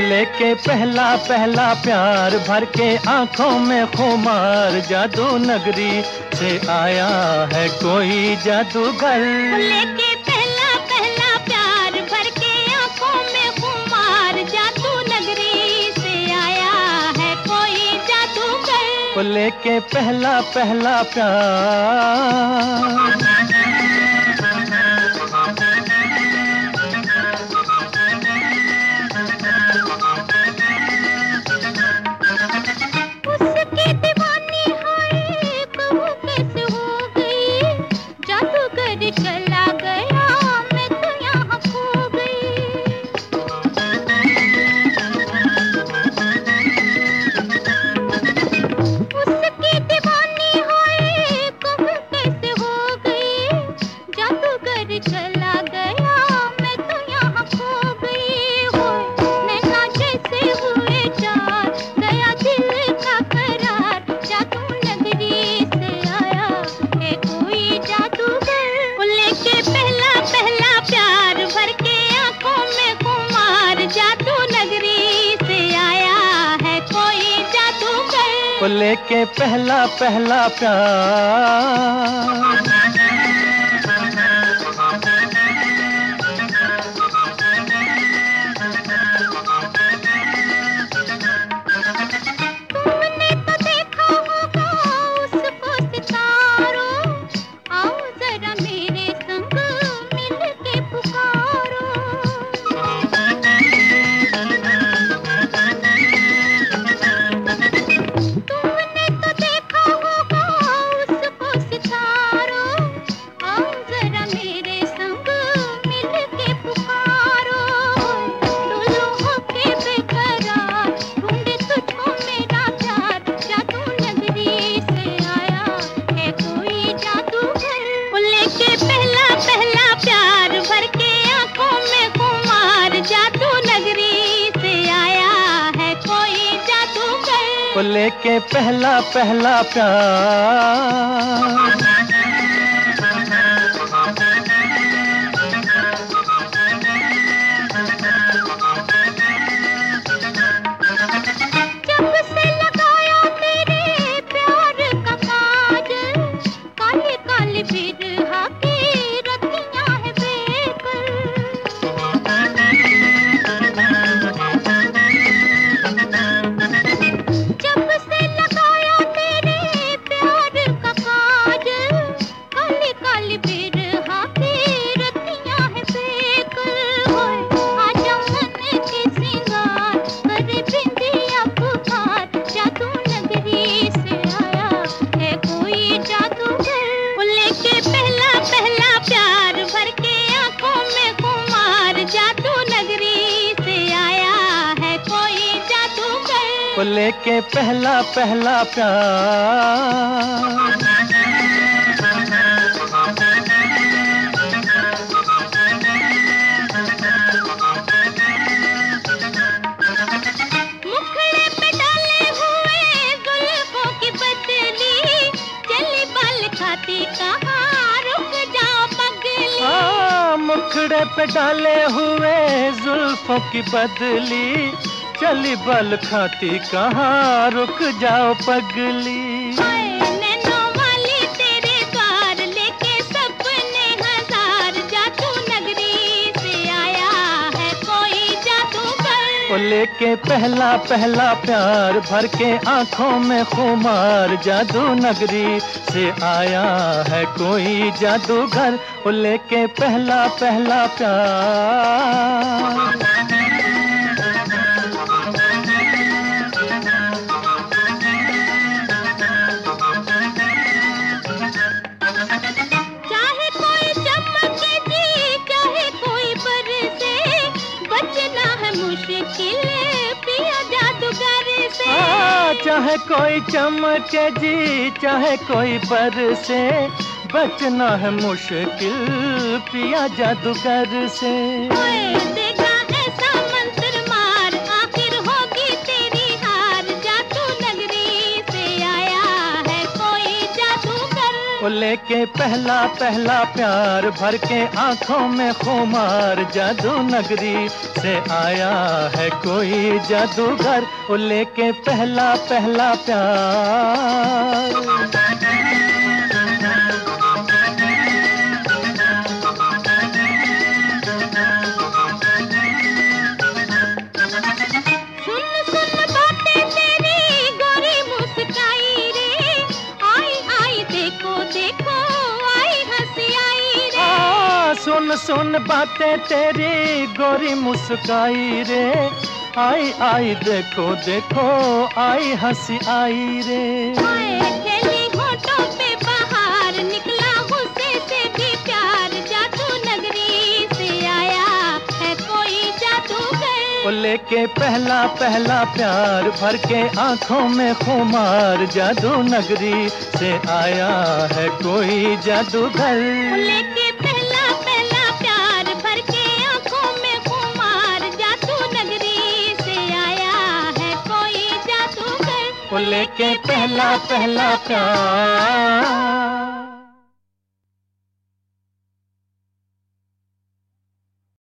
लेके पहला पहला प्यार भर के आंखों में खुमार, जादू नगरी से आया है कोई जादूगर। लेके पहला पहला प्यार भर के आंखों में खुमार, जादू नगरी से आया है कोई जादूगर। लेके पहला पहला प्यार। चला गया मैं तो यहाँ खो गई। उसकी दीवानी होए कहूँ कैसे हो गई, जादूगर चला गया मैं तो यहाँ खो गई। हो नैना जैसे हुए चार, गया दिल का करार, जादू नगरी से आया है कोई जादूगर। लेके पहला पहला प्यार भर के आंखों में खुमार, जादू नगरी से आया है कोई जादूगर। लेके पहला पहला प्यार। तुमने तो देखा होगा उसको सितारों, आओ जरा मेरे संग मिल के पुकारो। तुमने तो देखा होगा उसको सितारों, आओ जरा मेरे संग मिल के पुकारो। डोलो होके बेकरार, ढूंढे तुझको मेरा प्यार, जादू नगरी से आया है कोई जादूगर। लेके पहला पहला प्यार भर के आंखों में खुमार, जादू नगरी से आया है कोई जादूगर। लेके पहला पहला प्यार। जब से लगाया तेरे प्यार का काजल, काली काली बिरहा की रतियां है बेकल। जब से लगाया तेरे प्यार का काजल, काली काली बिरहा की रतियां है बेकल। होए आजा मन के सिंगार, करे बिंदिया पुकार, जादू नगरी से आया है कोई जादूगर। लेके पहला पहला प्यार भर के आंखों में खुमार, जादू नगरी से आया है कोई जादूगर। लेके पहला पहला प्यार। मुखड़े पे डाले हुए जुल्फों की बदली, चली बाल खाती कहाँ रुक जाओ पगली। मुखड़े पे डाले हुए जुल्फों की बदली, चली बल खाती कहाँ रुक जाओ पगली। हाय नैनों वाली तेरे द्वार, लेके सपने हजार, जादू नगरी से आया है कोई जादूगर। लेके पहला पहला प्यार भर के आंखों में खुमार, जादू नगरी से आया है कोई जादूगर। लेके पहला पहला प्यार। चाहे कोई चमके जी, चाहे कोई बरसे, बचना है मुश्किल पिया जादूगर से। चाहे कोई चमके जी, चाहे कोई बरसे, बचना है मुश्किल पिया जादूगर से। ओए देगा ऐसा मंत्र मार, आखिर होगी तेरी हार, जादू नगरी से आया है कोई जादूगर। वो लेके पहला पहला प्यार, भर के आंखों में खुमार, जादू नगरी से आया है कोई जादूगर, वो लेके पहला पहला प्यार। सुन सुन बातें तेरी गोरी मुस्काई रे, आई आई देखो देखो आई हंसी आई रे। खेली होठों पे बाहर, निकला गुस्से से भी प्यार, जादू नगरी से आया है कोई जादूगर, वो लेके पहला पहला प्यार, भर के आंखों में खुमार, जादू नगरी से आया है कोई जादूगर, लेके पहला पहला प्यार, भर के आंखों में खुमार, जादू नगरी से आया है कोई जादूगर, वो लेके पहला पहला प्यार।